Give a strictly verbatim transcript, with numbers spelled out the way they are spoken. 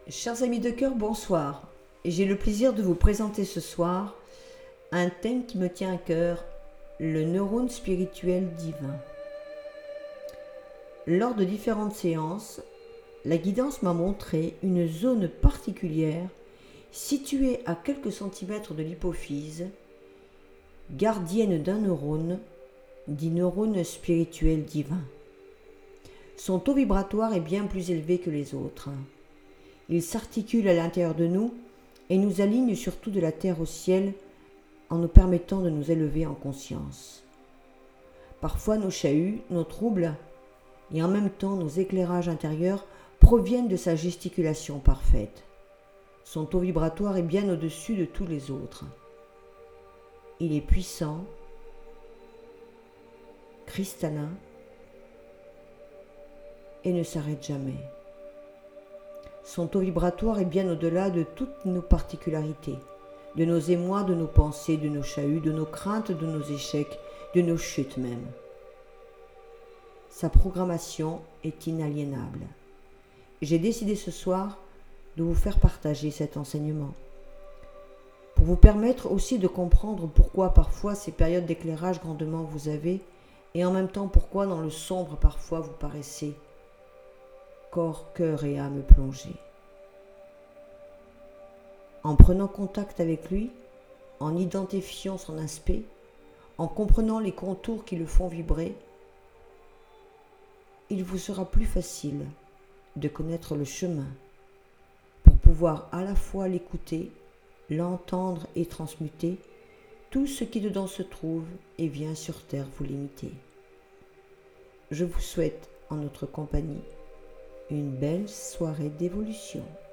Chers amis de cœur, bonsoir. J'ai le plaisir de vous présenter ce soir un thème qui me tient à cœur, le neurone spirituel divin. Lors de différentes séances, la guidance m'a montré une zone particulière située à quelques centimètres de l'hypophyse, gardienne d'un neurone, dit neurone spirituel divin. Son taux vibratoire est bien plus élevé que les autres. Il s'articule à l'intérieur de nous et nous aligne surtout de la terre au ciel en nous permettant de nous élever en conscience. Parfois nos chahuts, nos troubles et en même temps nos éclairages intérieurs proviennent de sa gesticulation parfaite. Son taux vibratoire est bien au-dessus de tous les autres. Il est puissant, cristallin et ne s'arrête jamais. Son taux vibratoire est bien au-delà de toutes nos particularités, de nos émois, de nos pensées, de nos chahuts, de nos craintes, de nos échecs, de nos chutes même. Sa programmation est inaliénable. J'ai décidé ce soir de vous faire partager cet enseignement, pour vous permettre aussi de comprendre pourquoi parfois ces périodes d'éclairage grandement vous avez, et en même temps pourquoi dans le sombre parfois vous paraissez corps, cœur et âme plongés. En prenant contact avec lui, en identifiant son aspect, en comprenant les contours qui le font vibrer, il vous sera plus facile de connaître le chemin pour pouvoir à la fois l'écouter, l'entendre et transmuter tout ce qui dedans se trouve et vient sur terre vous limiter. Je vous souhaite en notre compagnie une belle soirée d'évolution.